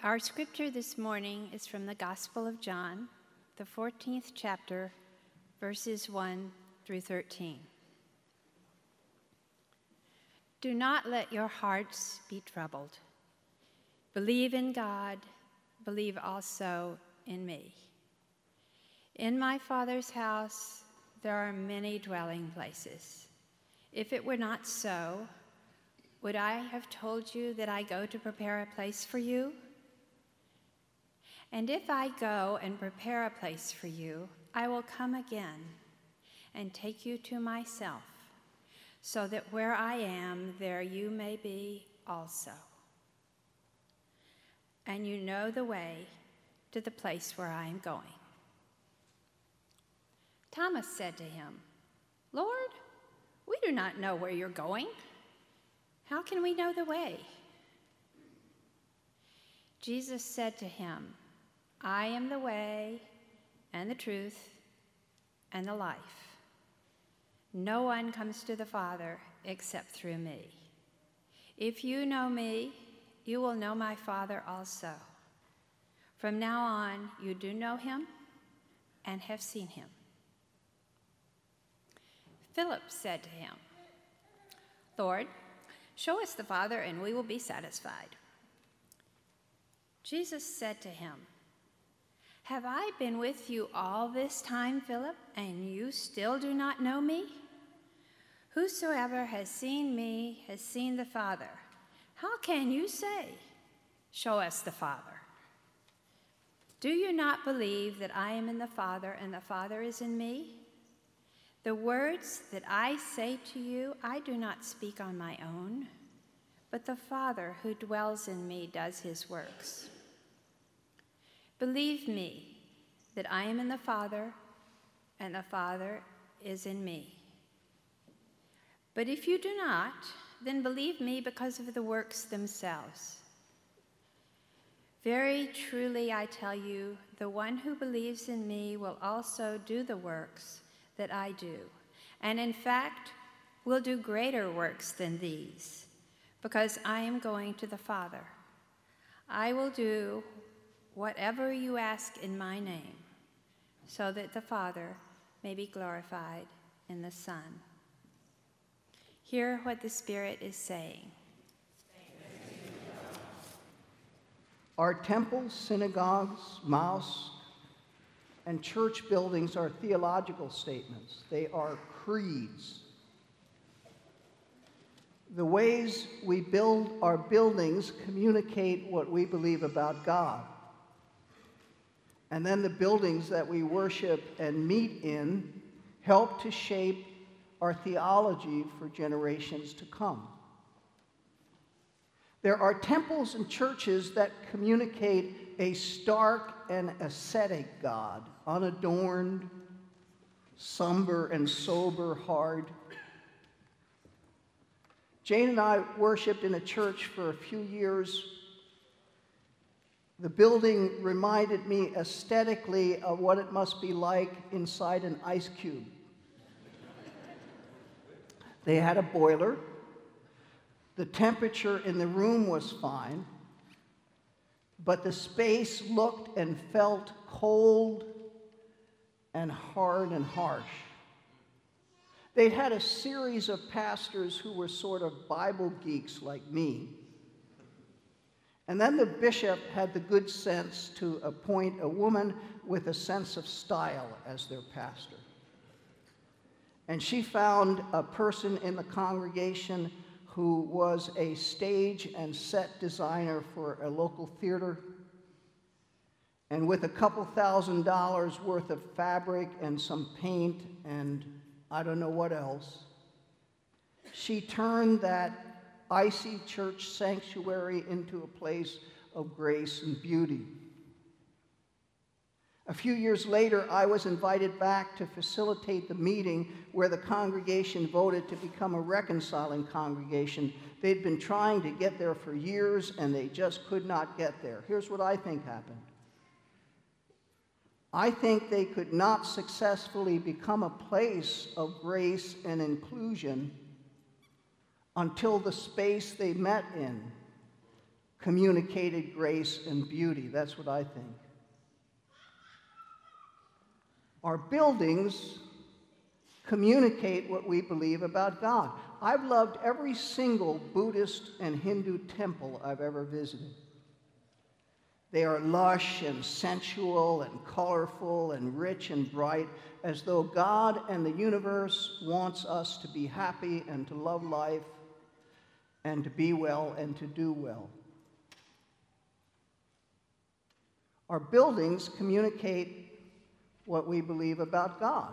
Our scripture this morning is from the Gospel of John, the 14th chapter, verses 1 through 13. Do not let your hearts be troubled. Believe in God, believe also in me. In my Father's house there are many dwelling places. If it were not so, would I have told you that I go to prepare a place for you? And if I go and prepare a place for you, I will come again and take you to myself, so that where I am, there you may be also. And you know the way to the place where I am going. Thomas said to him, Lord, we do not know where you're going. How can we know the way? Jesus said to him, I am the way and the truth and the life. No one comes to the Father except through me. If you know me, you will know my Father also. From now on, you do know him and have seen him. Philip said to him, Lord, show us the Father and we will be satisfied. Jesus said to him, Have I been with you all this time, Philip, and you still do not know me? Whosoever has seen me has seen the Father. How can you say, Show us the Father? Do you not believe that I am in the Father and the Father is in me? The words that I say to you, I do not speak on my own, but the Father who dwells in me does his works. Believe me that I am in the Father and the Father is in me. But if you do not, then believe me because of the works themselves. Very truly I tell you, the one who believes in me will also do the works that I do, and in fact will do greater works than these, because I am going to the Father. I will do whatever you ask in my name, so that the Father may be glorified in the Son. Hear what the Spirit is saying. Our temples, synagogues, mosques, and church buildings are theological statements. They are creeds. The ways we build our buildings communicate what we believe about God. And then the buildings that we worship and meet in help to shape our theology for generations to come. There are temples and churches that communicate a stark and ascetic God, unadorned, somber and sober, hard. Jane and I worshiped in a church for a few years. The building reminded me aesthetically of what it must be like inside an ice cube. They had a boiler. The temperature in the room was fine, but the space looked and felt cold and hard and harsh. They'd had a series of pastors who were sort of Bible geeks like me. And then the bishop had the good sense to appoint a woman with a sense of style as their pastor. And she found a person in the congregation who was a stage and set designer for a local theater. And with a couple $1,000s worth of fabric and some paint and I don't know what else, she turned that icy church sanctuary into a place of grace and beauty. A few years later, I was invited back to facilitate the meeting where the congregation voted to become a reconciling congregation. They'd been trying to get there for years, and they just could not get there. Here's what I think happened. I think they could not successfully become a place of grace and inclusion until the space they met in communicated grace and beauty. That's what I think. Our buildings communicate what we believe about God. I've loved every single Buddhist and Hindu temple I've ever visited. They are lush and sensual and colorful and rich and bright, as though God and the universe wants us to be happy and to love life and to be well and to do well. Our buildings communicate what we believe about God.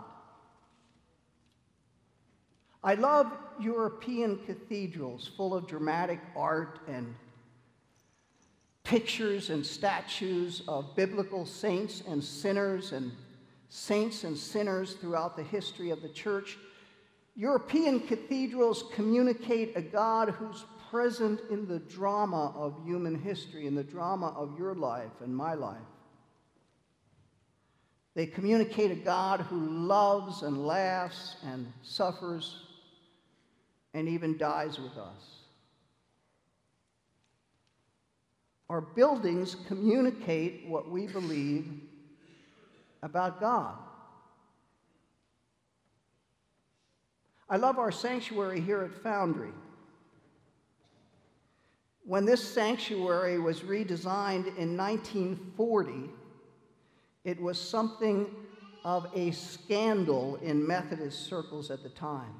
I love European cathedrals full of dramatic art and pictures and statues of biblical saints and sinners throughout the history of the church. European cathedrals communicate a God who's present in the drama of human history, in the drama of your life and my life. They communicate a God who loves and laughs and suffers and even dies with us. Our buildings communicate what we believe about God. I love our sanctuary here at Foundry. When this sanctuary was redesigned in 1940, it was something of a scandal in Methodist circles at the time.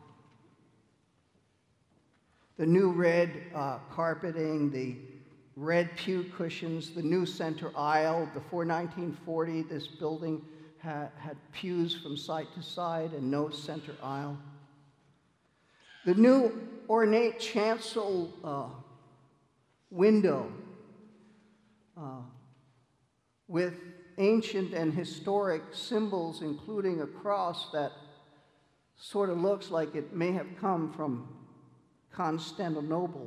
The new red carpeting, the red pew cushions, the new center aisle. Before 1940, this building had pews from side to side and no center aisle. The new ornate chancel window with ancient and historic symbols, including a cross that sort of looks like it may have come from Constantinople.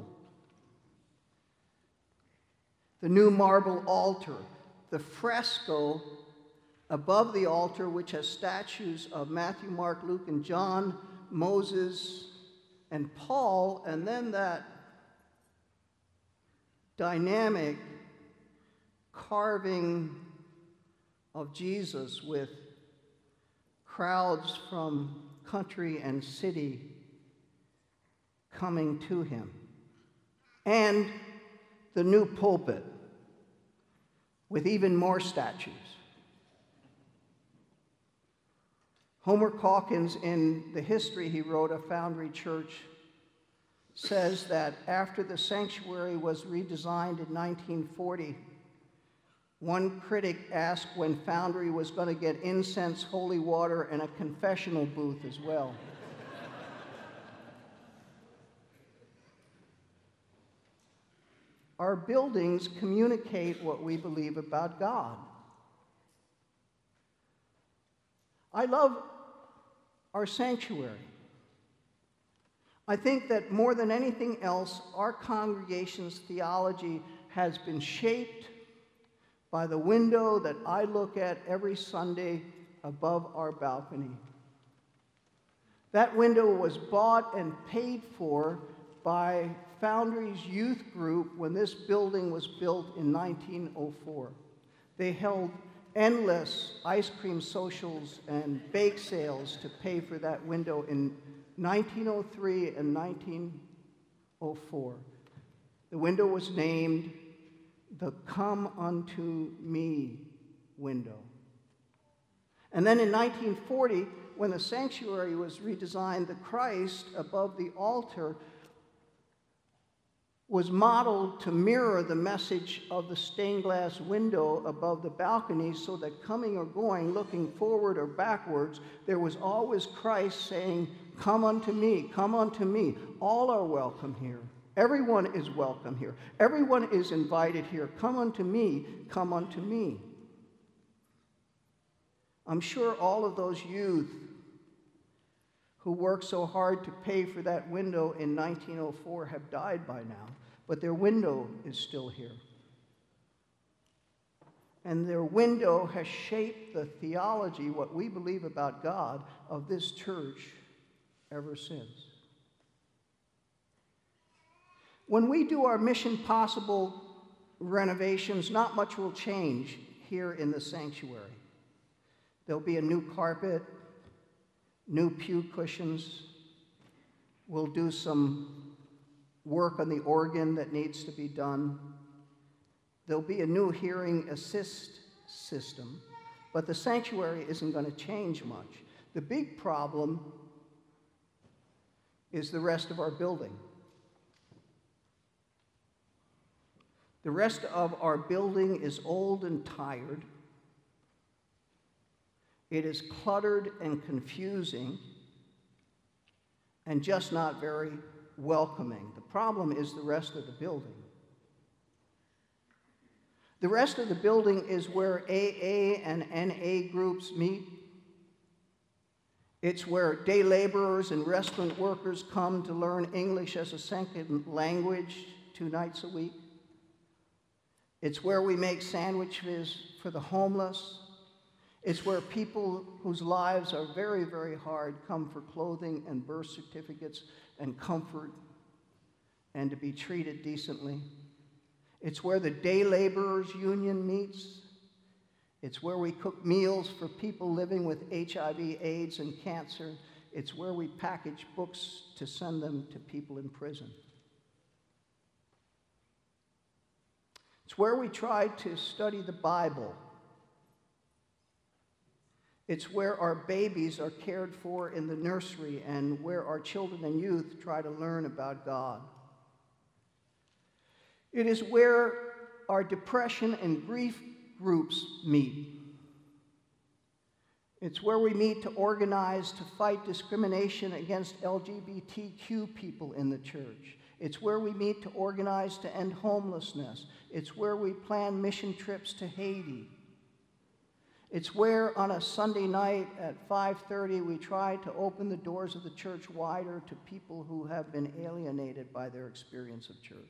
The new marble altar, the fresco above the altar, which has statues of Matthew, Mark, Luke, and John, Moses, and Paul, and then that dynamic carving of Jesus with crowds from country and city coming to him. And the new pulpit with even more statues. Homer Calkins, in the history he wrote of Foundry Church, says that after the sanctuary was redesigned in 1940, one critic asked when Foundry was going to get incense, holy water, and a confessional booth as well. Our buildings communicate what we believe about God. I love our sanctuary. I think that more than anything else, our congregation's theology has been shaped by the window that I look at every Sunday above our balcony. That window was bought and paid for by Foundry's youth group when this building was built in 1904. They held endless ice cream socials and bake sales to pay for that window in 1903 and 1904. The window was named the Come Unto Me window. And then in 1940, when the sanctuary was redesigned, the Christ above the altar was modeled to mirror the message of the stained glass window above the balcony, so that coming or going, looking forward or backwards, there was always Christ saying, "Come unto me, come unto me." All are welcome here. Everyone is welcome here. Everyone is invited here. Come unto me, come unto me. I'm sure all of those youth who worked so hard to pay for that window in 1904 have died by now, but their window is still here. And their window has shaped the theology, what we believe about God, of this church ever since. When we do our Mission Possible renovations, not much will change here in the sanctuary. There'll be a new carpet, new pew cushions. We'll do some work on the organ that needs to be done. There'll be a new hearing assist system, but the sanctuary isn't going to change much. The big problem is the rest of our building. The rest of our building is old and tired. It is cluttered and confusing and just not very welcoming. The problem is the rest of the building. The rest of the building is where AA and NA groups meet. It's where day laborers and restaurant workers come to learn English as a second language 2 nights a week. It's where we make sandwiches for the homeless. It's where people whose lives are very, very hard come for clothing and birth certificates and comfort and to be treated decently. It's where the day laborers union meets. It's where we cook meals for people living with HIV, AIDS, and cancer. It's where we package books to send them to people in prison. It's where we try to study the Bible. It's where our babies are cared for in the nursery and where our children and youth try to learn about God. It is where our depression and grief groups meet. It's where we meet to organize to fight discrimination against LGBTQ people in the church. It's where we meet to organize to end homelessness. It's where we plan mission trips to Haiti. It's where on a Sunday night at 5:30 we try to open the doors of the church wider to people who have been alienated by their experience of church.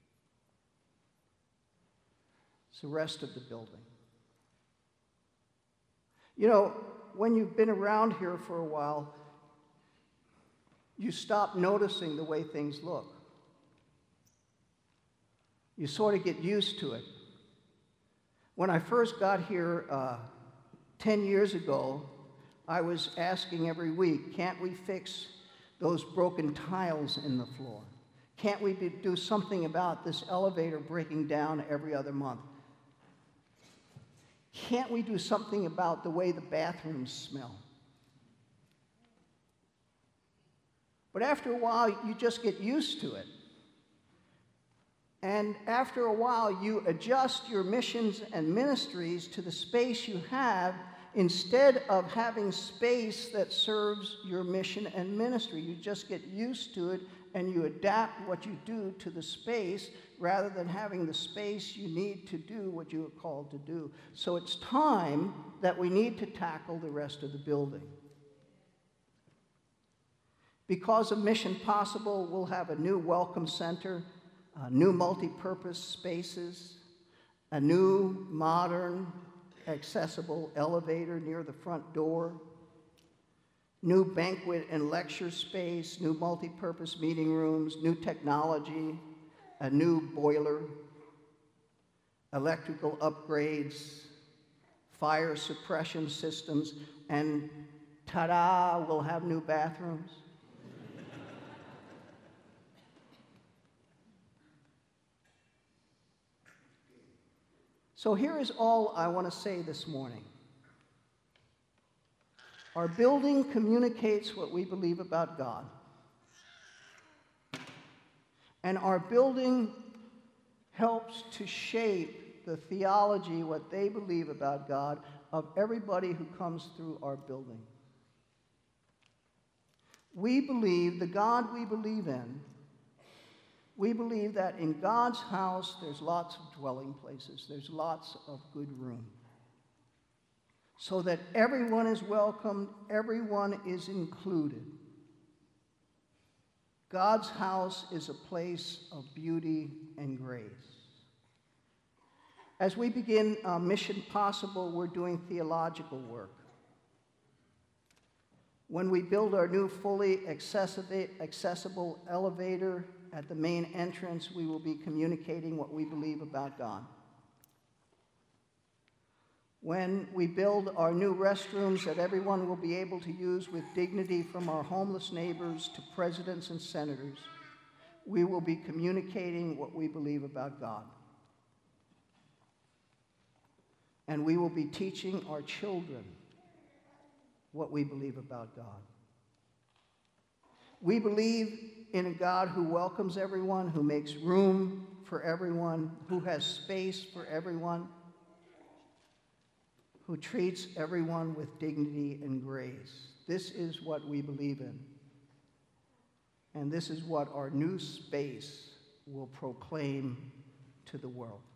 It's the rest of the building. You know, when you've been around here for a while, you stop noticing the way things look. You sort of get used to it. When I first got here 10 years ago, I was asking every week, can't we fix those broken tiles in the floor? Can't we do something about this elevator breaking down every other month? Can't we do something about the way the bathrooms smell? But after a while, you just get used to it. And after a while, you adjust your missions and ministries to the space you have instead of having space that serves your mission and ministry. You just get used to it and you adapt what you do to the space rather than having the space you need to do what you are called to do. So it's time that we need to tackle the rest of the building. Because of Mission Possible, we'll have a new welcome center, new multi-purpose spaces, a new modern accessible elevator near the front door, new banquet and lecture space, new multi-purpose meeting rooms, new technology, a new boiler, electrical upgrades, fire suppression systems, and ta-da, we'll have new bathrooms. So here is all I want to say this morning. Our building communicates what we believe about God. And our building helps to shape the theology, what they believe about God, of everybody who comes through our building. We believe, the God we believe in, we believe that in God's house there's lots of dwelling places, there's lots of good room. So that everyone is welcomed, everyone is included. God's house is a place of beauty and grace. As we begin Mission Possible, we're doing theological work. When we build our new fully accessible elevator at the main entrance, we will be communicating what we believe about God. When we build our new restrooms that everyone will be able to use with dignity, from our homeless neighbors to presidents and senators, we will be communicating what we believe about God. And we will be teaching our children what we believe about God. We believe in a God who welcomes everyone, who makes room for everyone, who has space for everyone, who treats everyone with dignity and grace. This is what we believe in. And this is what our new space will proclaim to the world.